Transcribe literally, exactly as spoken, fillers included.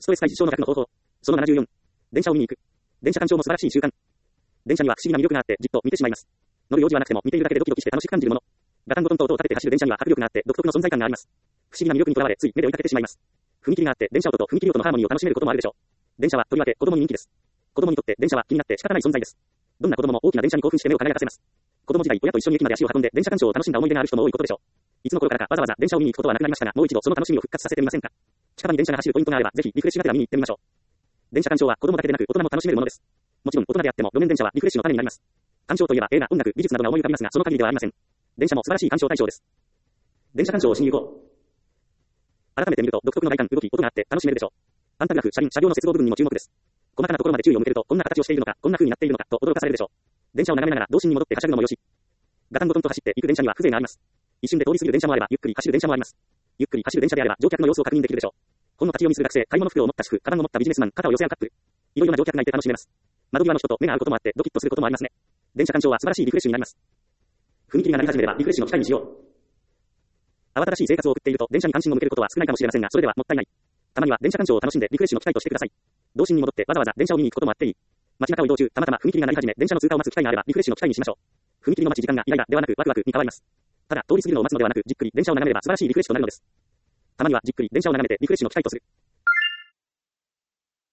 ストレス解消の逆の方法。そのななじゅうよん。電車を見に行く。電車鑑賞も素晴らしい習慣。電車には不思議な魅力があってじっと見てしまいます。乗る用事はなくても見ているだけでドキドキして楽しく感じるもの。ガタンゴトンと音を立てて走る電車には迫力があって独特の存在感があります。不思議な魅力にとらわれつい目で追いかけてしまいます。踏切があって電車音と踏切音のハーモニーを楽しめることもあるでしょう。電車はとりわけ子供に人気です。子供にとって電車は気になって仕方ない存在です。どんな子供も大きな電車に興奮して目を輝かせます。子供時代親と一緒に駅まで足を運んで電車鑑賞を楽しんだ思い出がある人も多いことでしょう。いつの頃からかわざわざ電車を見に行くことはなくなりましたが、もう一度その楽しみを復活させてみませんか。近場に電車が走るポイントがあればぜひリフレッシュがてら見に行ってみましょう。電車鑑賞は子供だけでなく大人も楽しめるものです。もちろん大人であっても路面電車はリフレッシュの種になります。鑑賞といえば映画、音楽、美術などが思い浮かびますが、その限りではありません。電車も素晴らしい鑑賞対象です。電車鑑賞をしに行こう。改めて見ると独特の外観、動き、音があって楽しめるでしょう。パンタグラフ、車輪、車両の接合部分にも注目です。細かなところまで注意を向けると、こんな形をしているのか、こんな風になっているのかと驚かされるでしょう。電車を眺めながら童心に戻ってはしゃぐのもよし。ガタンゴトンと走っていく電車には風情があります。一瞬で通り過ぎる電車もあれば、ゆっくり走る電車もあります。ゆっくり走る電車であれば乗客の様子を確認できるでしょう。本の立ち読みする学生、買い物袋を持った主婦、カバンを持ったビジネスマン、肩を寄せ合うカップル。いろいろな乗客がいて楽しめます。窓際の人と目が合うこともあってドキッとすることもありますね。電車鑑賞は素晴らしいリフレッシュになります。踏切が鳴り始めればリフレッシュの機会にしよう。慌ただしい生活を送っていると電車に関心を向けることは少ないかもしれませんが、それではもったいない。たまには電車鑑賞を楽しんでリフレッシュの機会としてください。童心に戻ってわざわざ電車を見に行くこともあっていい。街中を移動中、たまたま踏切が鳴り始め電車の通過を待つ機会があればリフレッシュの機会にしましょう。踏切の待ち時間がイライラではなくワクワクに変わります。ただ通り過ぎるのを待つのではなくじっくり電車を眺めれば素晴らしいリフレッシュとなるのです。たまにはじっくり電車を眺めてリフレッシュの機会とする。